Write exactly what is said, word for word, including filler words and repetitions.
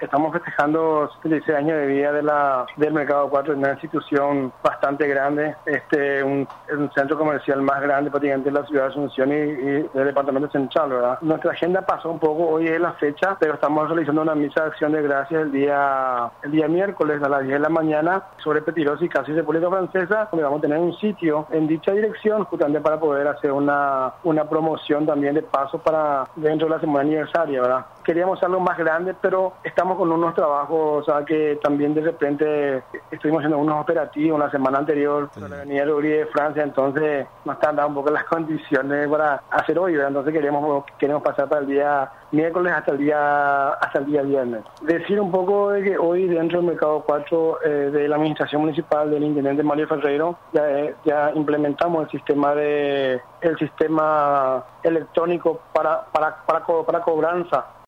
estamos festejando setenta y seis años de vida de la, del Mercado cuatro, una institución bastante grande, este, un, un centro comercial más grande prácticamente de la ciudad de Asunción y, y del departamento central, ¿verdad? Nuestra agenda pasó un poco, hoy es la fecha, pero estamos realizando una misa de acción de gracias el día, el día miércoles a las diez de la mañana sobre Petirosi, casi República Francesa, donde vamos a tener un sitio en dicha dirección justamente para poder hacer una, una promoción también de paso para dentro de la semana aniversaria, ¿verdad? Queríamos algo más grande, pero estamos con unos trabajos, o sea, que también de repente estuvimos haciendo unos operativos la semana anterior sí. Con la avenida Rubí de Francia, entonces nos están dando un poco las condiciones para hacer hoy, ¿verdad? Entonces queremos queremos pasar para el día miércoles hasta el día hasta el día viernes. Decir un poco de que hoy dentro del Mercado cuatro eh, de la administración municipal del intendente Mario Ferreiro ya, eh, ya implementamos el sistema de el sistema electrónico para para para, co, para cobranza